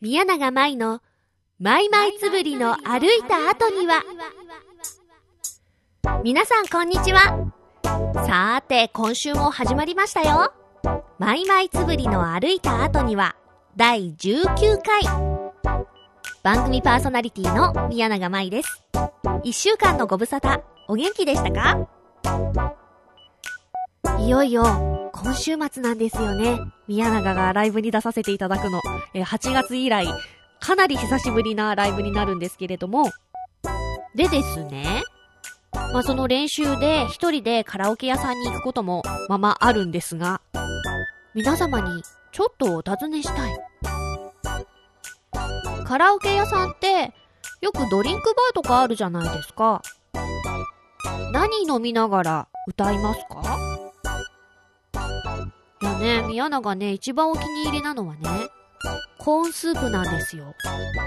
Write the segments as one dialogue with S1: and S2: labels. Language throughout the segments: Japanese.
S1: 宮永舞のマイマイつぶりの歩いた後には。皆さんこんにちは。さーて今週も始まりましたよ。マイマイつぶりの歩いた後には第19回。番組パーソナリティの宮永舞です。1週間のご無沙汰お元気でしたか？いよいよ今週末なんですよね。宮永がライブに出させていただくの、8月以来かなり久しぶりなライブになるんですけれども、でですね、その練習で一人でカラオケ屋さんに行くこともままあるんですが、皆様にちょっとお尋ねしたい。カラオケ屋さんってよくドリンクバーとかあるじゃないですか。何飲みながら歌いますか？いやね、宮永ね、一番お気に入りなのはね、コーンスープなんですよ。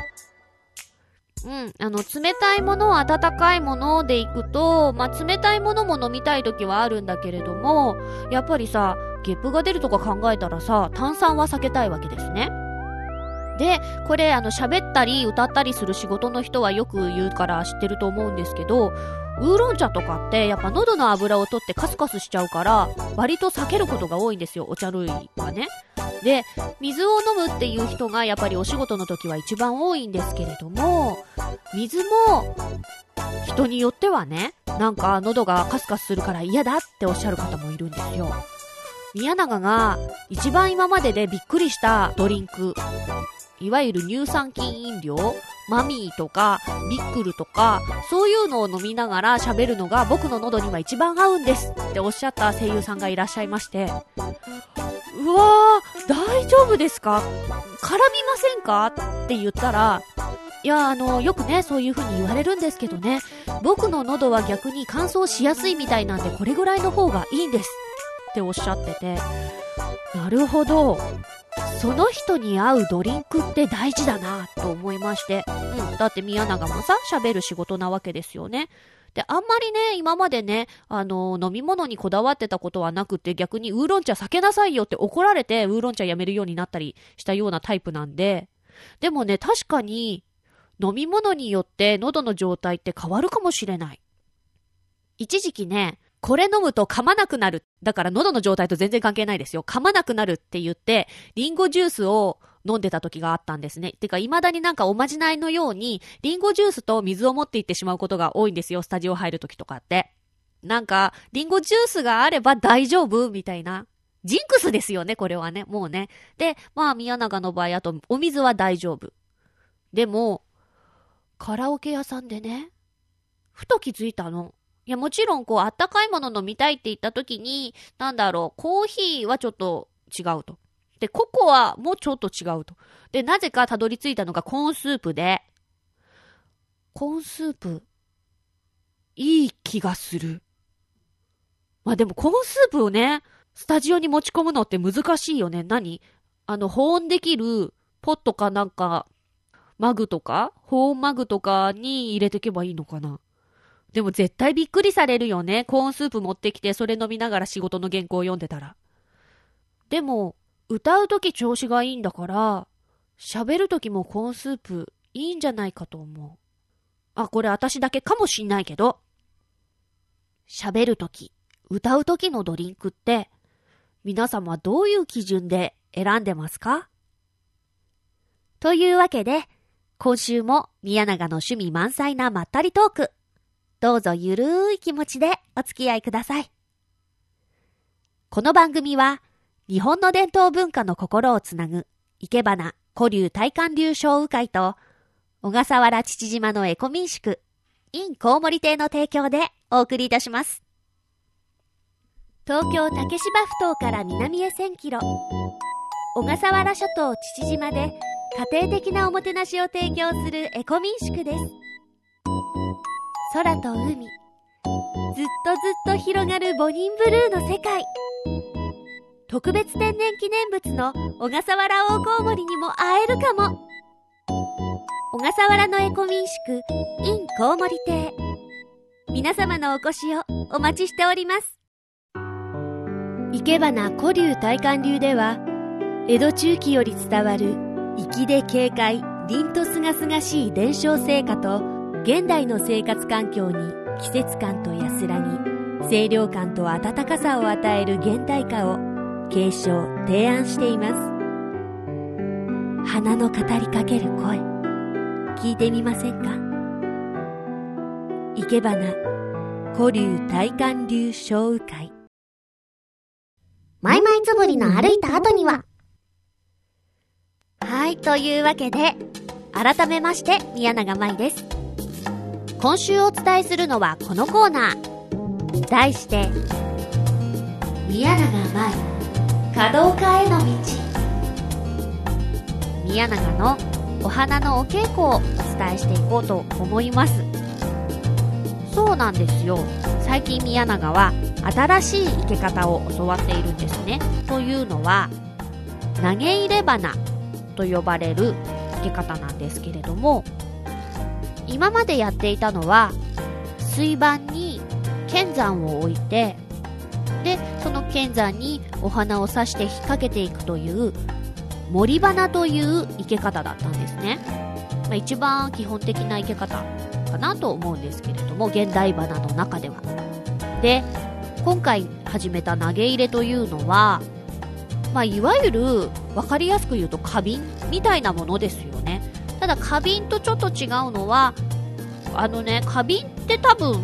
S1: 冷たいもの、温かいものでいくと、冷たいものも飲みたい時はあるんだけれども、やっぱりさ、ゲップが出るとか考えたらさ、炭酸は避けたいわけですね。で、これ喋ったり歌ったりする仕事の人はよく言うから知ってると思うんですけど、ウーロン茶とかってやっぱ喉の油を取ってカスカスしちゃうから割と避けることが多いんですよ、お茶類はね。で、水を飲むっていう人がやっぱりお仕事の時は一番多いんですけれども、水も人によってはね、なんか喉がカスカスするから嫌だっておっしゃる方もいるんですよ。宮永が一番今まででびっくりしたドリンク、いわゆる乳酸菌飲料、マミーとかビックルとか、そういうのを飲みながら喋るのが僕の喉には一番合うんですっておっしゃった声優さんがいらっしゃいまして、うわー、大丈夫ですか？絡みませんか？って言ったら、いや、よくね、そういう風に言われるんですけどね、僕の喉は逆に乾燥しやすいみたいなんで、これぐらいの方がいいんですっておっしゃってて、なるほど、その人に合うドリンクって大事だなと思いまして、だって宮永もさ、喋る仕事なわけですよね。で、あんまりね、今までね、飲み物にこだわってたことはなくて、逆にウーロン茶避けなさいよって怒られて、ウーロン茶やめるようになったりしたようなタイプなんで、でもね、確かに飲み物によって喉の状態って変わるかもしれない。一時期ね、これ飲むと噛まなくなる。だから喉の状態と全然関係ないですよ。噛まなくなるって言って、リンゴジュースを飲んでた時があったんですね。てか、未だになんかおまじないのように、リンゴジュースと水を持って行ってしまうことが多いんですよ。スタジオ入る時とかって。なんか、リンゴジュースがあれば大丈夫みたいな。ジンクスですよね、これはね。もうね。で、宮永の場合、あと、お水は大丈夫。でも、カラオケ屋さんでね、ふと気づいたの。いや、もちろんあったかいもの飲みたいって言った時に、コーヒーはちょっと違うと。で、ココアもちょっと違うと。で、なぜかたどり着いたのがコーンスープで、コーンスープ、いい気がする。でもコーンスープをね、スタジオに持ち込むのって難しいよね。保温できるポットかなんか、マグとか、保温マグとかに入れてけばいいのかな。でも絶対びっくりされるよね。コーンスープ持ってきてそれ飲みながら仕事の原稿を読んでたら。でも歌うとき調子がいいんだから、喋るときもコーンスープいいんじゃないかと思う。これ私だけかもしんないけど、喋るとき、歌うときのドリンクって皆様どういう基準で選んでますか？というわけで、今週も宮永の趣味満載なまったりトーク、どうぞゆるい気持ちでお付き合いください。この番組は日本の伝統文化の心をつなぐいけばな古流大観流商雨会と小笠原父島のエコ民宿 in コウモリ亭の提供でお送りいたします。東京竹芝埠頭から南へ1000キロ、小笠原諸島父島で家庭的なおもてなしを提供するエコ民宿です。空と海、ずっとずっと広がるボニンブルーの世界。特別天然記念物の小笠原大コウモリにも会えるかも。小笠原のエコ民宿 in コウモリ亭、皆様のお越しをお待ちしております。いけばな古流大観流では、江戸中期より伝わる
S2: 粋で軽快、凛とすがすがしい伝承成果と、現代の生活環境に季節感と安らぎ、清涼感と温かさを与える現代化を継承・提案しています。花の語りかける声、聞いてみませんか？いけばな古流大観流小雨会。
S3: マイマイつぶりの歩いた後には、
S1: はい、というわけで改めまして宮永舞です。今週お伝えするのはこのコーナー、題して宮永舞華道家への道。宮永のお花のお稽古をお伝えしていこうと思います。そうなんですよ、最近宮永は新しい生け方を教わっているんですね。というのは投げ入れ花と呼ばれる生け方なんですけれども、今までやっていたのは水盤に剣山を置いて、でその剣山にお花を刺して引っ掛けていくという盛り花という生け方だったんですね。一番基本的な生け方かなと思うんですけれども、現代花の中では。で今回始めた投げ入れというのは、いわゆる分かりやすく言うと花瓶みたいなものですよね。ただ花瓶とちょっと違うのは、花瓶って多分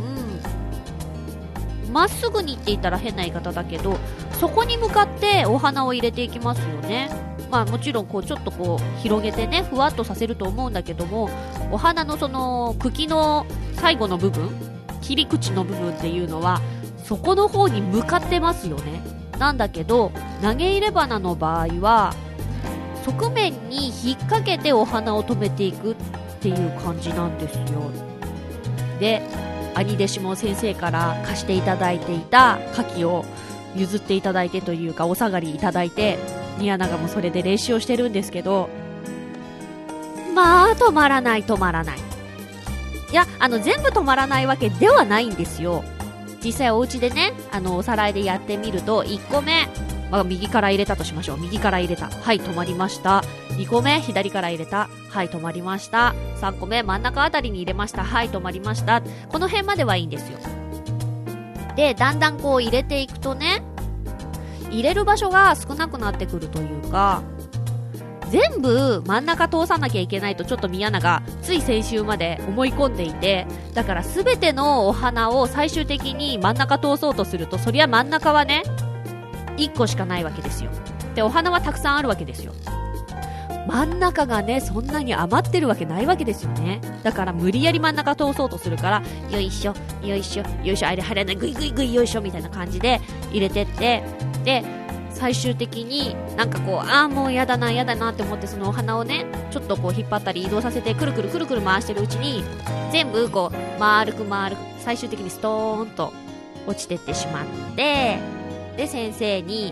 S1: まっすぐにって言ったら変な言い方だけど、そこに向かってお花を入れていきますよね。もちろんちょっと広げてね、ふわっとさせると思うんだけども、お花のその茎の最後の部分、切り口の部分っていうのはそこの方に向かってますよね。なんだけど投げ入れ花の場合は側面に引っ掛けてお花を止めていくっていう感じなんですよ。で兄弟子も先生から貸していただいていた花器を譲っていただいてというか、お下がりいただいて、宮永もそれで練習をしてるんですけど、止まらない。いや、全部止まらないわけではないんですよ。実際お家でね、おさらいでやってみると、1個目、右から入れたとしましょう。右から入れた。はい、止まりました。2個目、左から入れた。はい、止まりました。3個目、真ん中あたりに入れました。はい、止まりました。この辺まではいいんですよ。で、だんだん入れていくとね、入れる場所が少なくなってくるというか、全部真ん中通さなきゃいけないとちょっと宮永つい先週まで思い込んでいて、だから全てのお花を最終的に真ん中通そうとすると、そりゃ真ん中はね1個しかないわけですよ。でお花はたくさんあるわけですよ。真ん中がねそんなに余ってるわけないわけですよね。だから無理やり真ん中通そうとするから、よいしょよいしょよいしょ、あれ入らない、グイグイグイよいしょみたいな感じで入れてって、で最終的にもうやだなって思って、そのお花をねちょっと引っ張ったり移動させてくるくる回してるうちに、全部丸く最終的にストーンと落ちてってしまって、で先生に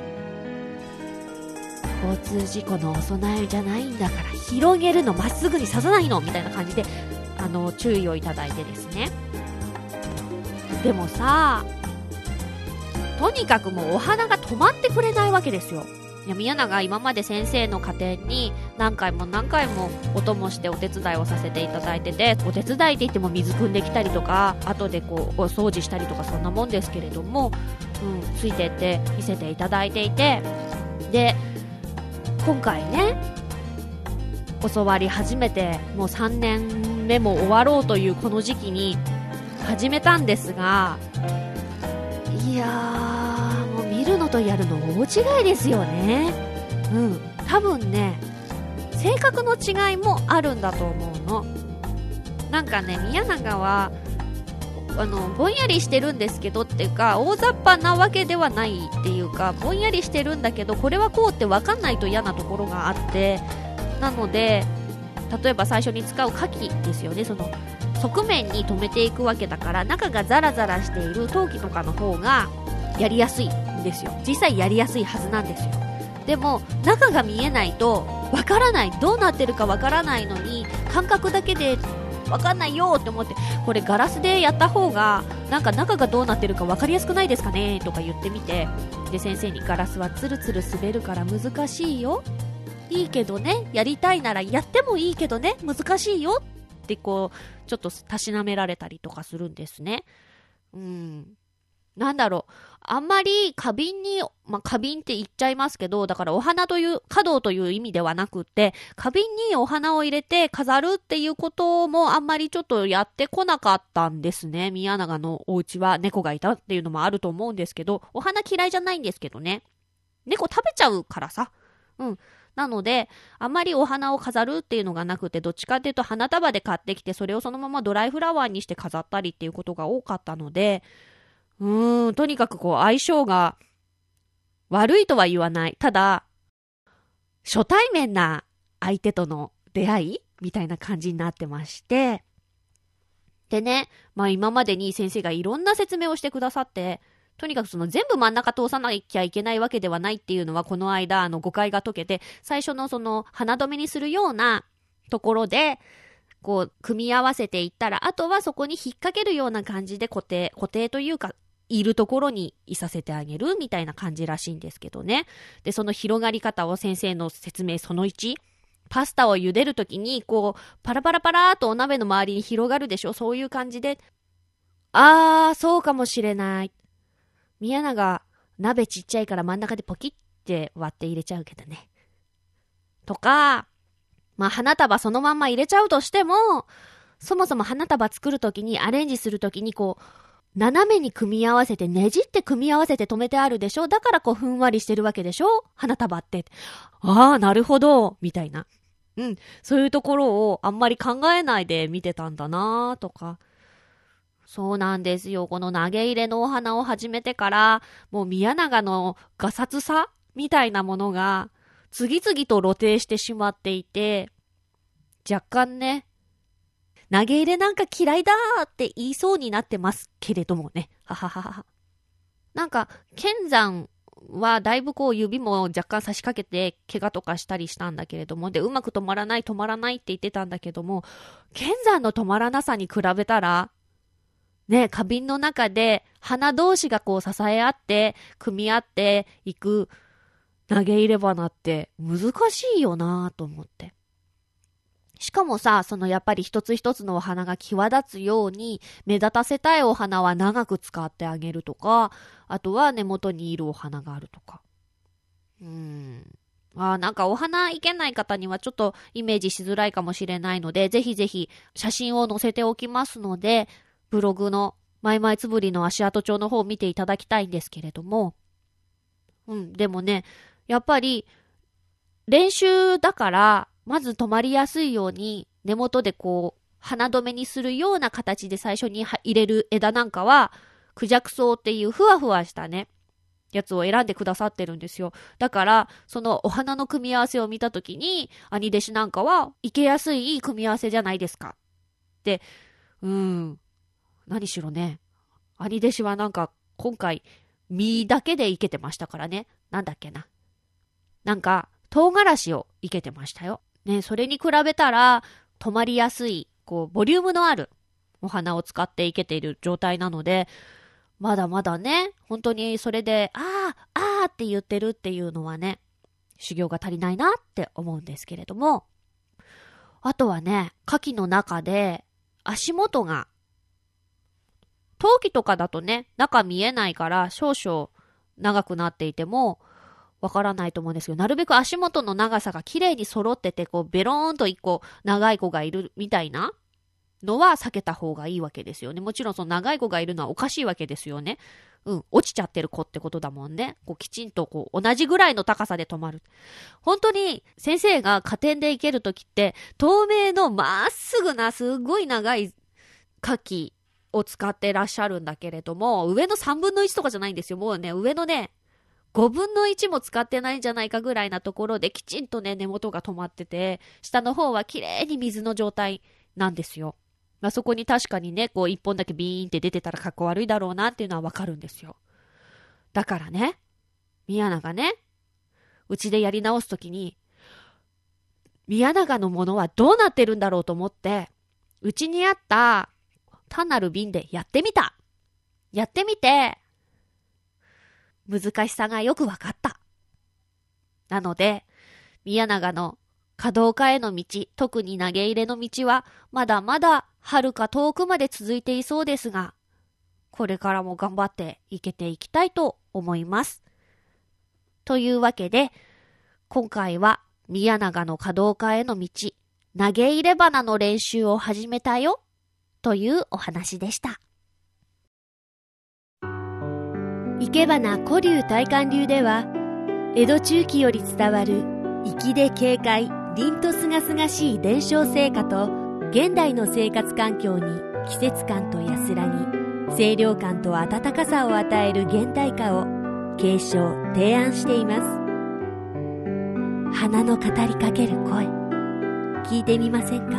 S1: 交通事故のお備えじゃないんだから広げるのまっすぐに刺さないのみたいな感じで注意をいただいてですね。でもさ、とにかくもうお花が止まってくれないわけですよ。いや、宮永今まで先生の家庭に何回もお供してお手伝いをさせていただいてて、お手伝いって言っても水汲んできたりとか、後でお掃除したりとか、そんなもんですけれども、ついてって見せていただいていて、で今回ね教わり始めてもう3年目も終わろうというこの時期に始めたんですが、いやー、もう見るのとやるの大違いですよね。多分ね性格の違いもあるんだと思うの。宮永はぼんやりしてるんですけどっていうか、大雑把なわけではないっていうか、ぼんやりしてるんだけどこれはこうって分かんないと嫌なところがあって、なので例えば最初に使う花器ですよね、その側面に留めていくわけだから、中がザラザラしている陶器とかの方がやりやすいんですよ。実際やりやすいはずなんですよ。でも中が見えないとわからない、どうなってるかわからないのに感覚だけでわかんないよって思って、これガラスでやった方が中がどうなってるかわかりやすくないですかねとか言ってみて、で先生にガラスはツルツル滑るから難しいよ、 いいけどね、やりたいならやってもいいけどね、難しいよってこう、ちょっとたしなめられたりとかするんですね。なんだろう。あんまり花瓶に、花瓶って言っちゃいますけど、だからお花という、華道という意味ではなくって、花瓶にお花を入れて飾るっていうこともあんまりちょっとやってこなかったんですね。宮永のお家は猫がいたっていうのもあると思うんですけど、お花嫌いじゃないんですけどね。猫食べちゃうからさ。なので、あんまりお花を飾るっていうのがなくて、どっちかっていうと花束で買ってきて、それをそのままドライフラワーにして飾ったりっていうことが多かったので、とにかくこう相性が悪いとは言わない。ただ、初対面な相手との出会いみたいな感じになってまして、でね、今までに先生がいろんな説明をしてくださって、とにかくその全部真ん中通さなきゃいけないわけではないっていうのはこの間誤解が解けて、最初のその花留めにするようなところで、こう組み合わせていったら、あとはそこに引っ掛けるような感じで固定というか、いるところにいさせてあげるみたいな感じらしいんですけどね。で、その広がり方を先生の説明その1、パスタを茹でるときにこうパラパラパラーとお鍋の周りに広がるでしょ。そういう感じで、そうかもしれない。宮永鍋ちっちゃいから真ん中でポキって割って入れちゃうけどね。とか、花束そのまんま入れちゃうとしても、そもそも花束作るときにアレンジするときにこう斜めに組み合わせてねじって組み合わせて止めてあるでしょ。だからこうふんわりしてるわけでしょ、花束って。なるほどみたいな。そういうところをあんまり考えないで見てたんだなとか。そうなんですよ。この投げ入れのお花を始めてから、もう宮永のガサツさみたいなものが次々と露呈してしまっていて、若干ね、投げ入れなんか嫌いだーって言いそうになってますけれどもね。なんか、剣山はだいぶこう指も若干差し掛けて怪我とかしたりしたんだけれども、で、うまく止まらないって言ってたんだけども、剣山の止まらなさに比べたら、ね、花瓶の中で花同士がこう支え合って、組み合っていく投げ入れ花って難しいよなーと思って。しかもさ、そのやっぱり一つ一つのお花が際立つように目立たせたいお花は長く使ってあげるとか、あとは根元にいるお花があるとか。なんかお花いけない方にはちょっとイメージしづらいかもしれないので、ぜひぜひ写真を載せておきますので、ブログのマイマイつぶりの足跡帳の方を見ていただきたいんですけれども、でもね、やっぱり練習だから、まず止まりやすいように根元でこう花留めにするような形で最初に入れる枝なんかはクジャクソウっていうふわふわしたねやつを選んでくださってるんですよ。だからそのお花の組み合わせを見たときに兄弟子なんかはいけやすいいい組み合わせじゃないですかって何しろね、兄弟子はなんか今回実だけでいけてましたからね。なんだっけな、なんか唐辛子をいけてましたよね。それに比べたら止まりやすい、こうボリュームのあるお花を使っていけている状態なので、まだまだね、本当にそれでって言ってるっていうのはね、修行が足りないなって思うんですけれども、あとはね、花器の中で足元が陶器とかだとね、中見えないから少々長くなっていてもわからないと思うんですけど、なるべく足元の長さが綺麗に揃ってて、こうベローンと一個長い子がいるみたいなのは避けた方がいいわけですよね。もちろんその長い子がいるのはおかしいわけですよね。落ちちゃってる子ってことだもんね。こうきちんとこう同じぐらいの高さで止まる。本当に先生が加点でいけるときって透明のまっすぐなすごい長い花器を使ってらっしゃるんだけれども、上の3分の1とかじゃないんですよ。もうね、上のね5分の1も使ってないんじゃないかぐらいなところできちんとね根元が止まってて、下の方は綺麗に水の状態なんですよ。そこに確かにねこう一本だけビーンって出てたらかっこ悪いだろうなっていうのはわかるんですよ。だからね、宮永ね、うちでやり直すときに宮永のものはどうなってるんだろうと思って、うちにあった単なる瓶でやってみた。やってみて難しさがよくわかった。なので宮永の華道家への道、特に投げ入れの道はまだまだ遥か遠くまで続いていそうですが、これからも頑張っていけていきたいと思います。というわけで、今回は宮永の華道家への道、投げ入れ花の練習を始めたよというお話でした。
S2: 生け花古流大観流では、江戸中期より伝わる粋で軽快、凛とすがすがしい伝承成果と、現代の生活環境に季節感と安らぎ、清涼感と温かさを与える現代化を継承・提案しています。花の語りかける声、聞いてみませんか？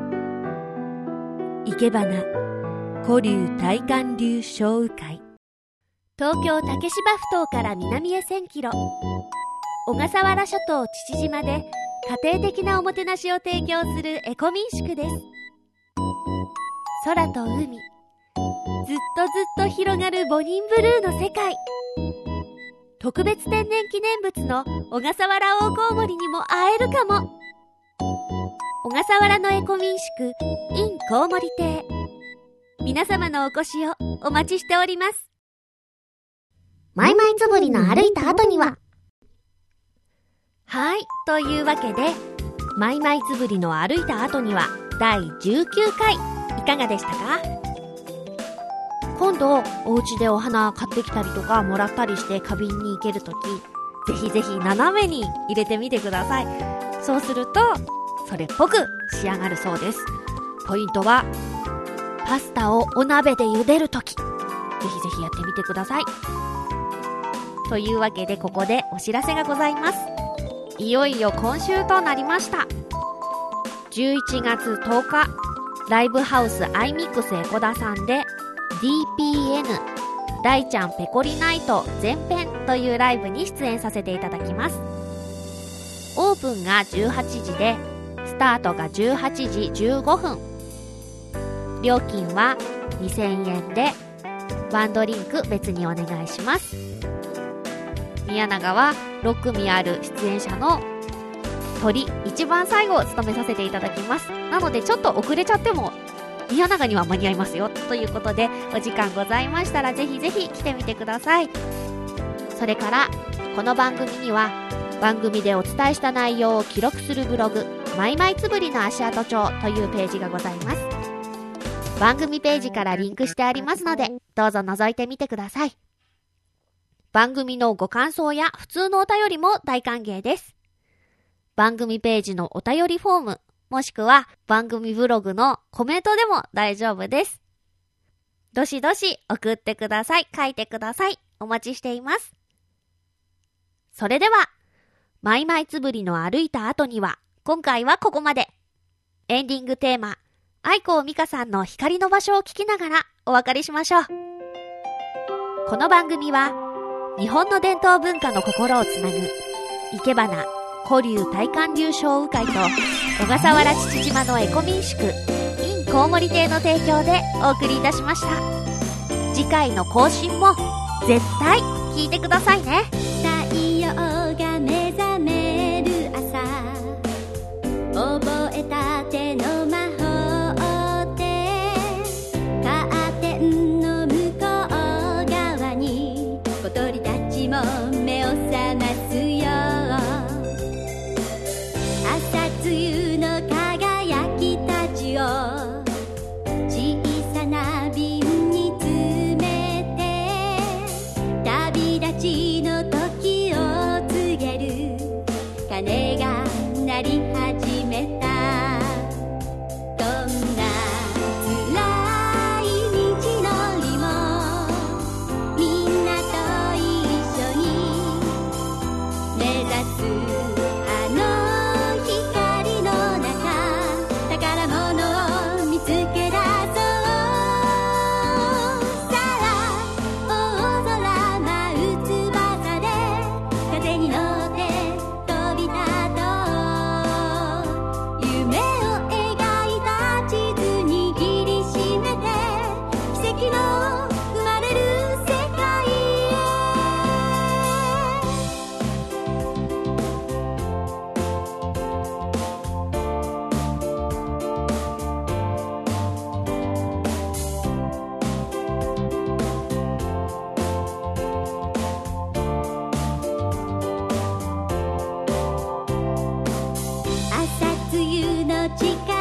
S2: 生け花古流大観流小雨会。東京竹芝埠頭から南へ1000キロ、小笠原諸島父島で家庭的なおもてなしを提供するエコ民宿です。空と海、ずっと広がるボニンブルーの世界。特別天然記念物の小笠原大コウモリにも会えるかも。小笠原のエコ民宿 in コウモリ亭、皆様のお越しをお待ちしております。
S3: マイマイつぶりの歩いた後には、
S2: はい、というわけで、マイマイつぶりの歩いた後には第19回、いかがでしたか？
S1: 今度お家でお花買ってきたりとかもらったりして花瓶に行けるとき、ぜひぜひ斜めに入れてみてください。そうするとそれっぽく仕上がるそうです。ポイントはパスタをお鍋で茹でるとき、ぜひぜひやってみてください。というわけで、ここでお知らせがございます。いよいよ今週となりました。11月10日、ライブハウスアイミックスエコダさんで DPN 大ちゃんペコリナイト前編というライブに出演させていただきます。オープンが18時で、スタートが18時15分。料金は2000円で、ワンドリンク別にお願いします。宮永は6組ある出演者の鳥一番最後を務めさせていただきます。なのでちょっと遅れちゃっても宮永には間に合いますよということで、お時間ございましたらぜひぜひ来てみてください。それからこの番組には番組でお伝えした内容を記録するブログ、マイマイつぶりの足跡帳というページがございます。番組ページからリンクしてありますので、どうぞ覗いてみてください。番組のご感想や普通のお便りも大歓迎です。番組ページのお便りフォーム、もしくは番組ブログのコメントでも大丈夫です。どしどし送ってください。書いてください。お待ちしています。それでは、マイマイつぶりの歩いた後には、今回はここまで。エンディングテーマ、愛子美香さんの光の場所を聞きながらお別れしましょう。この番組は、日本の伝統文化の心をつなぐ生け花古流大観流小雨会と小笠原父島のエコ民宿 in コウモリ亭の提供でお送りいたしました。次回の更新も絶対聞いてくださいね。
S2: 太陽が目覚める朝、覚えたての魔法でカーテンの向こう側に小鳥たちも目を覚ますよ。朝露の輝きたちを小さな瓶に詰めて、旅立ちの時を告近